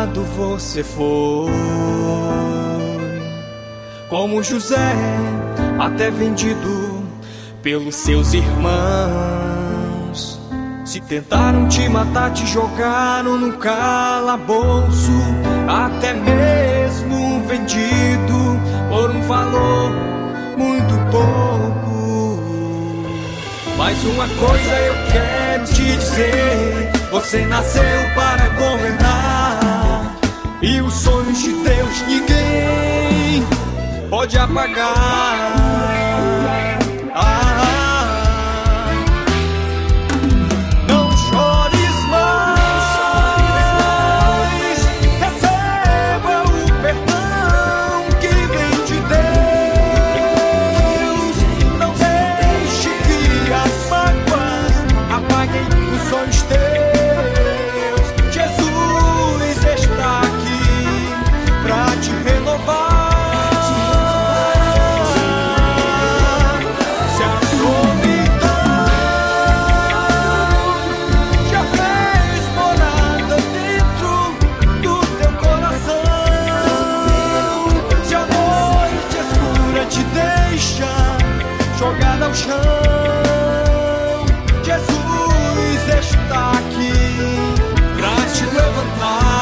humilhado você foi, como José, até vendido pelos seus irmãos. Se tentaram te matar, te jogaram no calabouço, até mesmo vendido por um valor muito pouco. Mas uma coisa eu quero te dizer: você nasceu para governar, e os sonhos de Deus ninguém pode apagar. Não chores mais, receba o perdão que vem de Deus. Não deixe que as mágoas apaguem os sonhos teus. Jesus está aqui pra te renovar. Jogada ao chão, Jesus está aqui pra te levantar.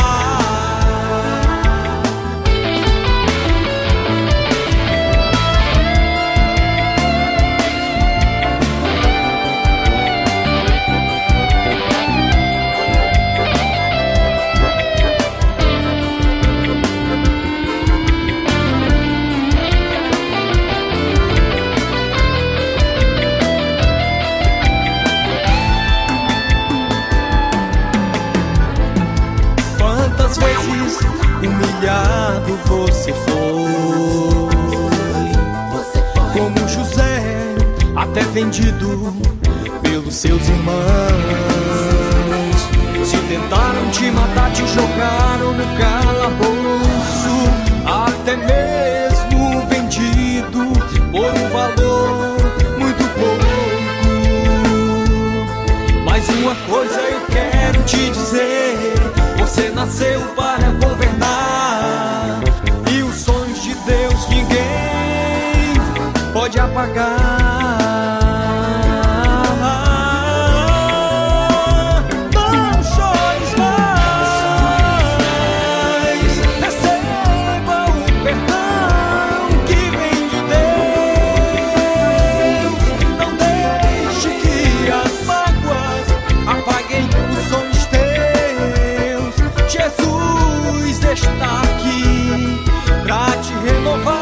Quantas vezes humilhado você foi, como José, até vendido pelos seus irmãos. Se tentaram te matar, te jogaram no calabouço, até mesmo vendido por um valor muito pouco. Mas uma coisa eu quero te dizer: você nasceu para governar, e os sonhos de Deus ninguém pode apagar. Não chores mais, receba o perdão que vem de Deus. Não deixe que as mágoas apaguem os sonhos teus. Jesus está aqui pra te renovar.